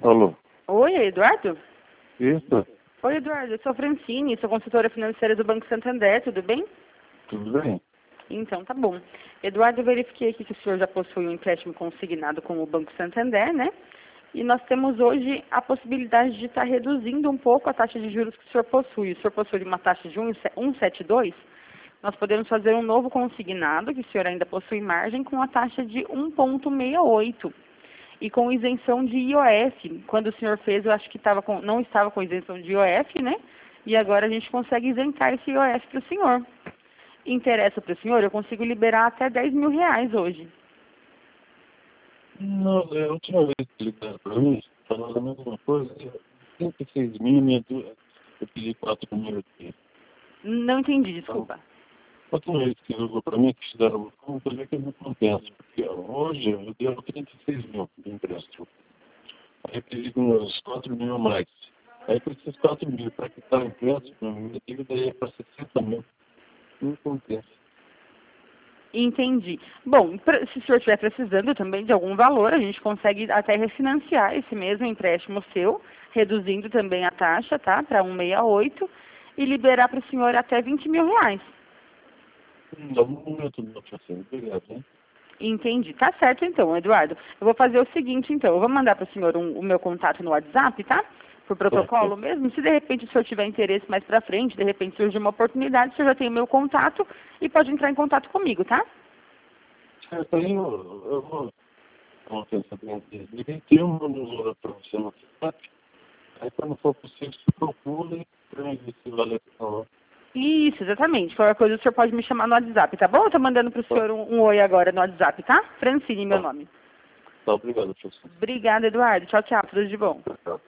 Alô? Oi, Eduardo? Isso? Oi, Eduardo, eu sou Francine, sou consultora financeira do Banco Santander, tudo bem? Tudo bem? Então, tá bom. Eduardo, eu verifiquei aqui que o senhor já possui um empréstimo consignado com o Banco Santander, né? E nós temos hoje a possibilidade de estar reduzindo um pouco a taxa de juros que o senhor possui. O senhor possui uma taxa de 1,72. Nós podemos fazer um novo consignado, que o senhor ainda possui margem, com a taxa de 1,68. E com isenção de IOF. Quando o senhor fez, eu acho que não estava com isenção de IOF, né? E agora a gente consegue isentar esse IOF para o senhor. Interessa para o senhor? Eu consigo liberar até R$ 10.000 hoje. Não, a última vez que ligaram para mim, falaram a mesma coisa. 36 mil, eu pedi 4 mil aqui. Não entendi, Então, desculpa. a última vez que ligou para mim, que fizeram uma conta, eu que não compensa. Porque hoje eu devo 36 mil de empréstimo. Aí eu pedi uns 4 mil a mais. Aí para esses 4 mil, para quitar o empréstimo, minha dívida é para 60 mil. Não compensa. Entendi. Bom, se o senhor estiver precisando também de algum valor, a gente consegue até refinanciar esse mesmo empréstimo seu, reduzindo também a taxa, tá? Para 1,68 e liberar para o senhor até R$ 20.000. Não, no momento não, assim, obrigado, hein? Entendi. Tá certo então, Eduardo. Eu vou fazer o seguinte então, eu vou mandar para o senhor o meu contato no WhatsApp, tá? Por protocolo mesmo. Se de repente o senhor tiver interesse mais para frente, de repente surge uma oportunidade, o senhor já tem o meu contato e pode entrar em contato comigo, tá? Certo, aí eu vou pensar bem direitinho, eu mando para você no WhatsApp. Aí quando for possível, se procure para mim ver se vale a pena. Isso, exatamente. Qualquer coisa o senhor pode me chamar no WhatsApp, tá bom? Eu tô mandando pro senhor um oi agora no WhatsApp, tá? Francine, meu nome. Tá, obrigado, professor. Obrigada, Eduardo. Tchau, tchau. Tudo de bom. Tchau.